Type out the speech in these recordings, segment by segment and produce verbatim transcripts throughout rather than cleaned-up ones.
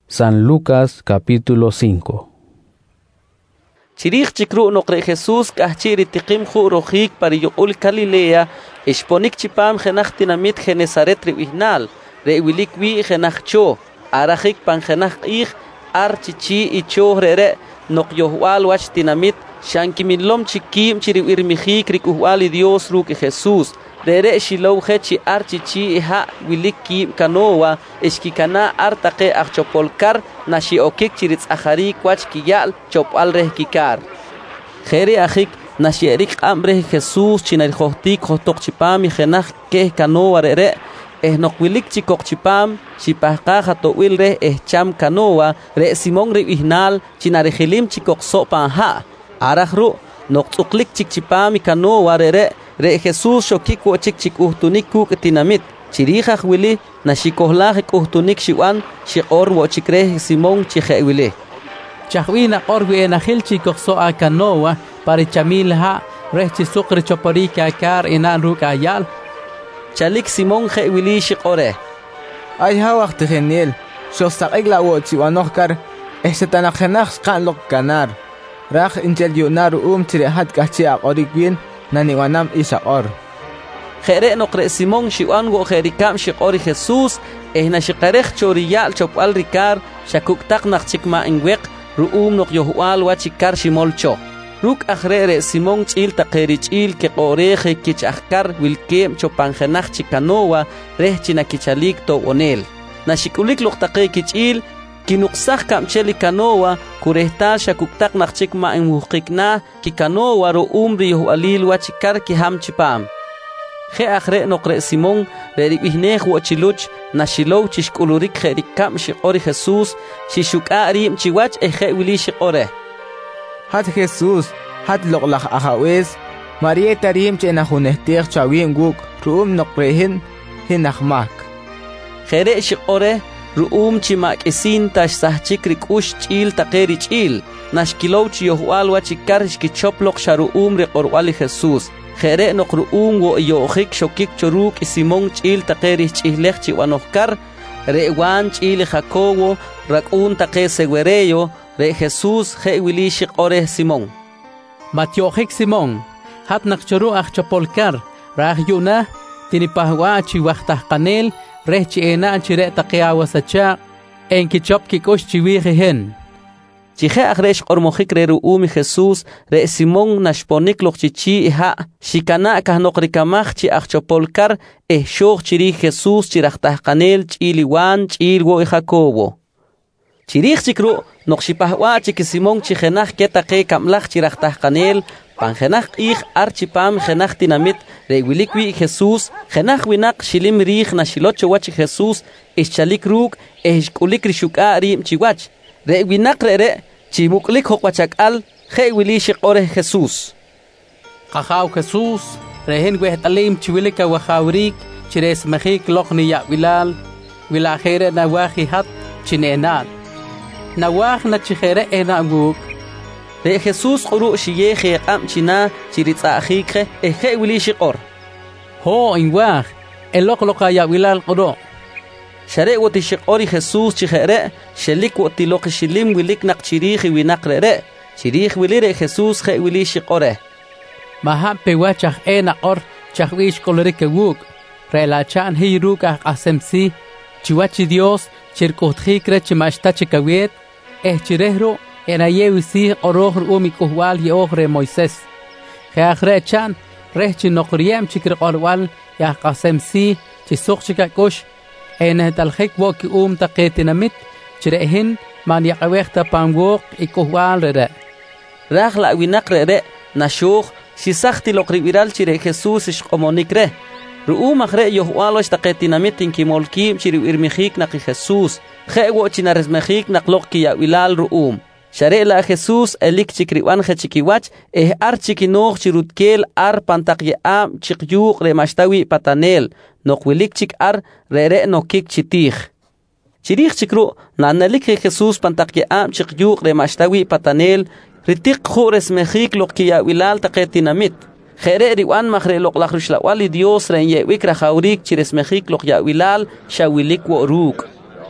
San Lucas capítulo cinco. Chirich chikru nokre Jesús kahchiri tikim khu rohik pariyul Galilea exponik chipam genach tinamit Genesaret ribihnal rewilik wi genach cho arahik pan genach ich archichi icho rere nok yohwal wach tinamit shankimilom chikim chiri irmihik rikuhwali Dios ruk Jesús rere shilow hechi archichi ha wiliki kanowa eskikana artaqe achopolkar nashi okik chiritz ahari kwach kiyal chopal reh kikar khere ahik nashi erik amre Jesús chinari khotik khotok chipam genach ke kanowa rere eh nok wilik chikok chipam chipahqa hato wil reh eh cham kanowa re Simón ribihnal chinari khilim chikok sopa ha arahru nok tsuklik chik chipam kanowa rere re Jesús shokik wo chik chik uhtunik kuk tinamit chirija wili na shikohlaj uhtunik shiwan shikor wo chikre Simón chije wili chahwina orwe na khil chikok so akanowa para chamilha re chisukre choporika kar inan ruk ayal chalik Simón je wili shikore ay ha waqt genil shostaqla wo chiwanok kar ehsetana khanakh qan lok kanar raj injel yunar um tire hat kachi aqorikwin nani wanam isa or khere nokre Simón shiwan go kherikam shikori Jesús ehna shikarech choriyal chopal rikar shakuk tak nak chikma ingwek ruum nok yohwal wa chikar shimolcho ruk akhrere Simón chil takeri chil ke qoreje kichakar wilkem chopangenach chikanowa reh chinakichalik to onel na shikulik lok take kichil kinuksach kam cheli kanowa kurehtal shakuktak nak chikma en muhqikna ki kanowa ro umri yohwalil wa chikar ki ham chipam khe akhre nokre Simón reribihnej wo chiluch na shilow chishkulurik kherikam shiqori Jesús shishukari chiwach eje wili shiqore hat Jesús hat loklach ahawes Maria tarim chena hunehtir chawin guk ruum nokrehin hinahmak khere shiqore ruum chimak isin tash sahchik rikush chil takeri chil nashkilow chiyohwal wa chikar shkichoplok sharuum reqorwali Jesús khere nok ruum wo yohik shokik choruk Simón chil takeri chihlech chiwanokar rewan chil Jacobo rakun take seguereyo re Jesús je wili shiqore Simón matyohik Simón hat nakchoru achopolkar raj yuna tinipahwa chiwahtah kanel reh chiena chire taqiawa sacha en kichop kikosh chiwihen chije agresh qormojik re ruumi Jesús re Simón nashponik lochichi ha shikana kahnokrikamach chi achopolkar eh shog chiri Jesús chirahtah kanel chiliwan chilwo Jacobo chirich chikru nokshipahwa chik Simón chigenach ketaqe kamlach chirahtah kanel pangenach ich archipam genach tinamit re wilikwi Jesús genach winak shilim rich na shilocho wach Jesús ischalik ruk eshkulik rishuka rim chiwach re winak re chimuklik hokwachakal je wili shiqore Jesús qahaw Jesús rehen wehtalim chiwilika wahawrik chires mahik lokhni ya wilal wila khere na wahi hat chinenan na wah na chikhere ena guk re Jesús quru shiye kham china chiritsa khikhe eje wili shiqor ho inwah elok loka ya wilal qoro share woti shiqori Jesús chikhere shelik woti lok shilim wilik nak chirih winak re chirih wili re Jesús khe wili shiqore maha pewachah ena or chahwish kolorik guk rela chan hiruka qasemsi chiwachi Dios chirkot khikre chimashta chikawet eh chirehro era yewisi orohr umi kuhwal yeogre Moisés khagre chan rehchi noqriyam chikr qorwal ya qasem si chisuk chikakush en talkhik woki um taqetinamit chirehin man yaqwexta pangwok ikuhwal re rakhla winak re nashukh sisakhti loqribiral chire Jesús ishqomonikre ruum akhre yohwalo taqetinamit inkimolkim chiri irmihik naqi Jesús khewo chinaresmehik naqloqki ya wilal ruum sharela Jesús elik chikriwan chikiwach eh ar chikinoj chirutkel ar pantaqye am chikyuq re mashtawi patanel noqwilik chik ar rere nokik chitij chirij chikru nanelik Jesús pantaqye am chikyuq re mashtawi patanel ritik khures mehik loqkiya wilal taqetinamit khere riwan makhre loqlakh rushlawali Dios ren ye wikra khawrik chires mehik loqya wilal shawilik wo ruk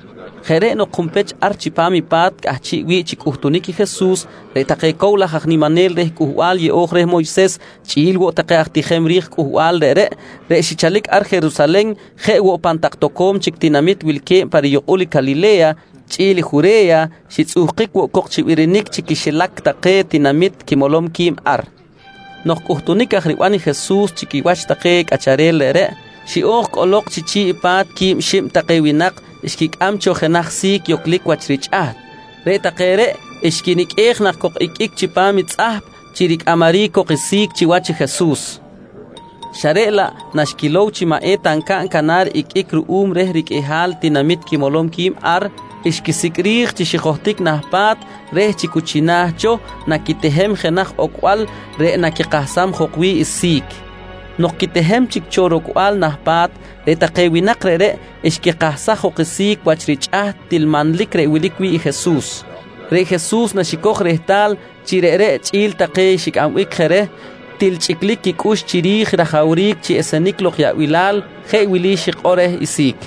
Jere no kumpech archipami pat kahchi wi chikuhtuniki Jesús re taqe koula hagni manel re kuhual ye ogre Moisés chilwo taqe ahtijemrich kuhual re re re shichalik ar Jerusalén je wo pantaktokom chiktinamit wilke para yoquli Galilea chili Judea shitsuqik wo kokchiwirinik chikishilak taqe tinamit kimolom kim ar Nog kuhtunik ahriwani Jesús chikiwach taqe kacharel re re shi og kolok chichi pat kim shim taqe winak ishkik amcho khenach sik yoklik wachrich'at re taqere ishkinik ekhnach kok ikik chipamit tzahp chirik amari kok isik chiwachi Jesús sharela nashkilow chima etan kan kanar ikik ruum rehrik ehal tinamit kimolom kim ar ishkisikrich chishijohtik nahpat reh chikuchinahcho nakitehem khenach okwal re nakikahsam jokwi isik Nokitehem chikchorokwal nahpat retaqewinak re ishkiqahsa joqisik wachrich'ah tilmanlik re wilikwi Jesús re Jesús nashikoj rehtal chirere ch'il taqe shikamwik jere tilch'iklik kikush chirij rajawrik chi esenik loq ya'wilal je wili shiqoreh isik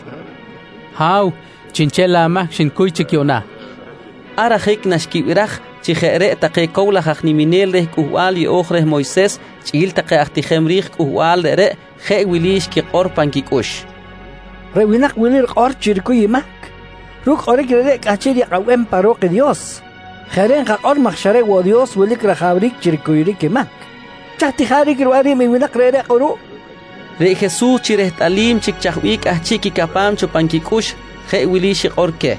Haw chinchela mak shinkuy chikyona Arajik nashkiwiraj chijere taqe kowla jajniminel reh kuhwal y ojreh Moisés ch'il taqe ahtijemrich kuhwal re je wilish kiqor pankikush Rewinak wilir qor chirkuy mak ruk orik re kachir yaqawem parok Dios Jeren qor makhshare wo Dios wilik rajabrik chirkuyrik mak chatijarik ruari mi winak re qoru Re Jesús chireh talim chikchahwik ahchiki kapam chupankikush je wilish qorke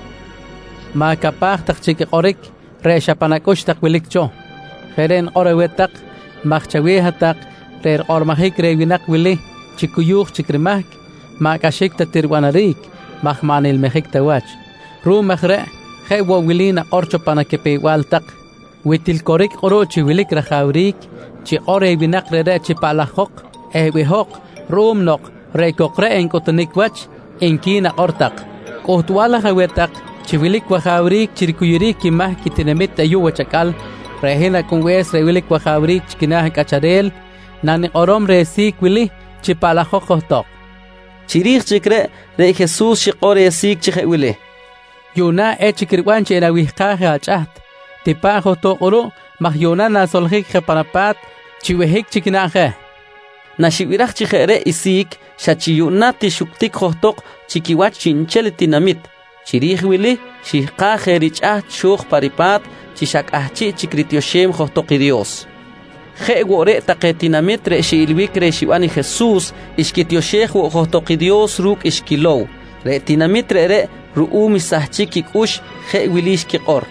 Ma kapaj tak chiki qorik re shapanakush tak wilikcho Jeren orewetak machchawehatak re ormahik re winak wili chikuyuj chikrimak ma kashik tatirwanarik mahmanil mehik tawach ru mahre je wo wilina orcho panakepe waltak witil korik orochi wilik rajawrik chi ore winak re chi palahok e wihok rum nok re kokre en kotonikwach enkina ortak kohtuala hawetak chi wilik wajawrik chirkuyurik kimah kitinamit ayuwachakal rehina kunwes re wilik wajawrik chkinah kacharel nani orom re sik wili chi palahok kohtok Chirich chikre re Jesús shiqore sik chije wili Yuna e chikirwan chena wihkaje achat tipajo to oro mah yuna na solhik jepanapat chiwehik chikinaje Nashiwiraj chijere isik shachiyuna tishuktik johtok chikiwach chinchel tinamit Chirich wili shihkaje richat shuj paripat chishakahchi chikritioshem johtok Dios Je wore taqetinamit re shilwik re shiwani Jesús ishkitioshej wo johtok Dios ruk ishkilow re tinamit re re ru'um isahchiki kush je wilish kiqor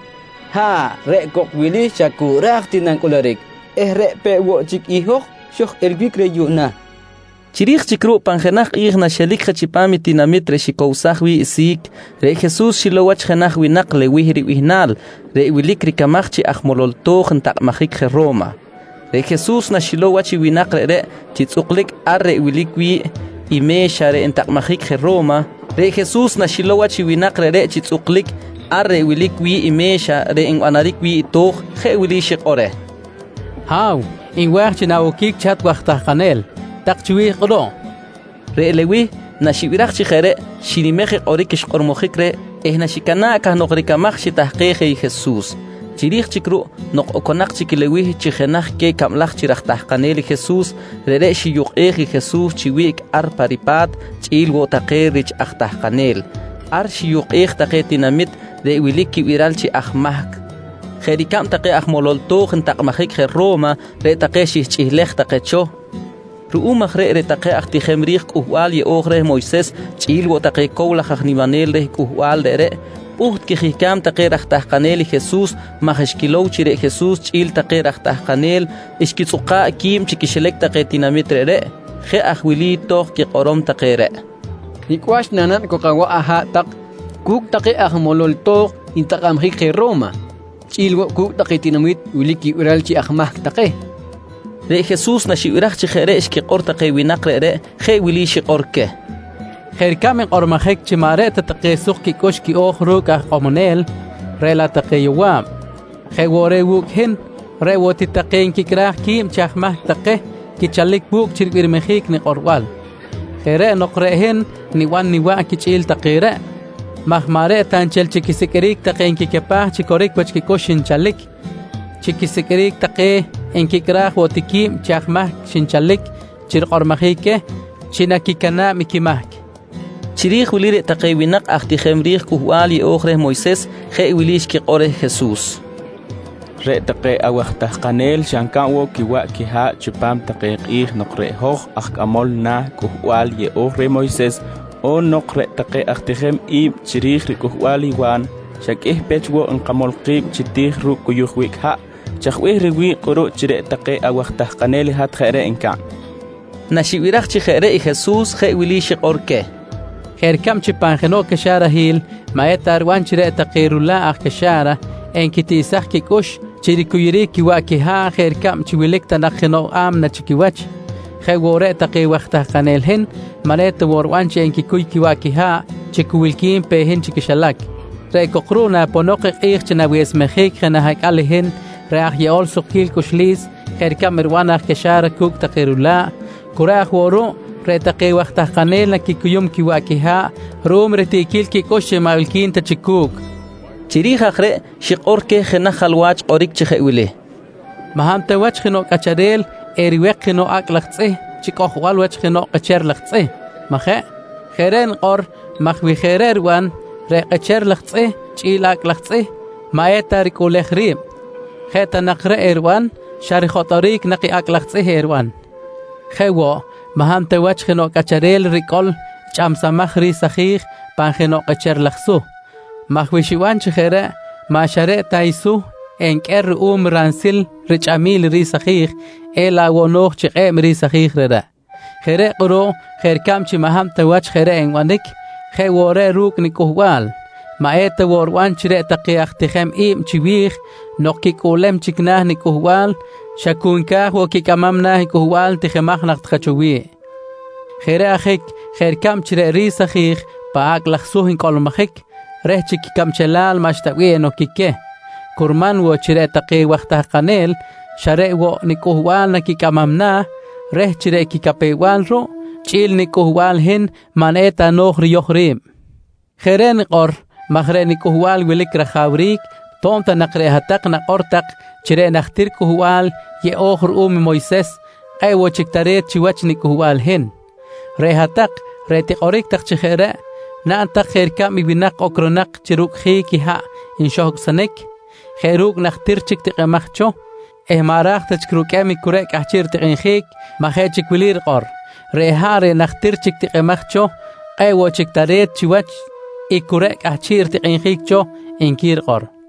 Ha re kok wili shakuraj tinankularik eh re pe wo chik ihoj shoj elwik re yuna Chirich chikru panjenaj igna shelik chipami tinamit re shikowsahwi isik re Jesús shilowach jenaj winak le wihri wihnal re wilik rikamachchi ajmololtoj ntaqmajik je Roma Re Jesús na shilowachi winak re re chitzuklik arre wilikwi ime share entaqmajik je Roma Re Jesús na shilowachi winak re re chitzuklik arre wilikwi ime share enwanarikwi toj je wilishik ore Haw in wach chinawokik chat wachtajanel takchiwi qoro Re lewi na shiwiraj chijere shinimeje orikish qormojik re ehna shikana kahnoqrikamaj shitahqeje Jesús Chirich chikru nok okonak chikilewi chijenaj ke kamlaj chirajtajkaneli Jesús rere shiyuqeji Jesús chiwik ar paripat ch'il wo taqe rich ajtajkanel ar shiyuqej taqe tinamit re wiliki viral chi ajmahk jerikam taqe ajmololtoj ntaqmajik je Roma re taqe shihch'ilej taqe cho ru'umaj re re taqe ajtijemrij k'ujb'al ye ojrej Moisés ch'il wo taqe kowlaj ajnimanel rej k'ujb'al re re Uht kijikam taqe rajtajkanel Jesús majeshkilow chire Jesús ch'il taqe rajtajkanel ishkitzuqa kim chikishelek taqe tinamit re re je ajwili toj kiqorom taqe re Nikwash nanan kokawa aha tak kuk taqe ajmolol toj intaqamjik je Roma ch'ilwo kuk taqe tinamit wiliki ural chi ajmaj taqe Re Jesús nashiwiraj chijere ishkiqor taqe winak re re je wili shiqorke Jerkamen ormajek chimare tataqesuq kikosh ki ojruk ajqomonel rela taqeyuwam jewore wukhin rewoti taqen kikraj kim chajmaj taqe kichalik buk chirwirmejik ni qorwal jere noqrehen ni wan ni wa kichil taqere mahmare tanchel chikisikerik taqen kikepah chikorik wach kikoshin chalik chikisikerik taqe en kikrah wotikim chaqmah shinchalik chirqormahike chinakikana mikimah chirih wilir taqe winak ahti khemrih kuwali okhre Moisés khe wilish ki qore Jesús re taqe awaqtah qanel shankawo kiwa kiha chupam taqe qih noqre hoj aqamol na kuwal ye okhre Moisés o noqre taqe ahtihem ib chirih kuwali wan shakih pechwo anqamol qib chitih ru kuyuh wikha chaqwih rewi qoro chire taqe awaqtah qanel hat khere inka nashiwirach chi khere Jesús khe wilish qorke خير كم تشبان خنو كشارة هيل ما يتار وان شراء تقير الله أخ كشارة إن كتي سحكي كوش تشيري كويريكي واكي ها خير كم تشويلك تنخنو آمنا تشكي واتش خير وراء تقي وقتها قنالهن ماليت وروانش إن كي كويكي واكي ها تشكويلكين بيهن تشكي شلاك رأي كقرونا بنوقق إيخ تناوي اسمخيك خنا هاك عليهن راح يقول سقيل كوشليس خير كم روان أخ كشارة كوك تقير الله كراخ ورو رتقي وقتها قنيلنا كي كيوم كي واكيها روم رتيكيل كي كوش مالكين تشكوك تشريخ اخرى شقورك خنا خلواج قوريك تشخيوله مهام تواج خنو كچريل اريوق خنو اقلخصه چيكوخ والوج خنو قچر لخصه مخه خيرن قر مخوي خيرر وان رقچر لخصه چيلاق لخصه ما يتركو لخريم خيت نقر اروان شارخ طريق نقي اقلخصه اروان خو مهام تواج خنو كچريل ريكول چام سمخري سخيخ بان خنو قچر لخصو مخويشوان چخيره ما شرع تايسو انكر اوم رانسل رچاميل ري سخيخ الا ونوخ چقيم ري سخيخ رده خيره قرو خير كام چي مهام تواج خيره انوانك خي وره روك نكوهوال ما ايت وروان چره تقي اختخم ايم چويخ نوكي كولم چكناه نكوهوال شكون كاه وكي كمامناه كوهوال تخمخ نختخچوي خيره اخيك خير كام چره ري سخيخ باق لخصوهن كولمخيك رهچي كي كم چلال مشتوي نوكيكه كرمان و چره تقي وقتها قنيل شرع و نكوهوال نكي كمامناه ره چره كي كپيوال رو چيل نكوهوال هن منيتا نوخ ريوخريم خيرين قر مخره نكوهوال ولك رخاوريك توم تنقره هتق نقرتق چره نختير كوهوال يه اوخر اوم مويسس اي و چكتريت چوچ نكوهوال هن ره هتق ره تقوريك تق چخيره نا انت خير كامي بنق اكرنق چروك خيكي ها انشاهك سنك خيروك نختير چك تقمخچو اهماراخ تچكرو كامي كوريك احچير تقين خيك مخي چك ولير قر ره هاري نختير چك تقمخچو اي و چكتريت چوچ اي كوريك احچير تقين خيك چو انكير قر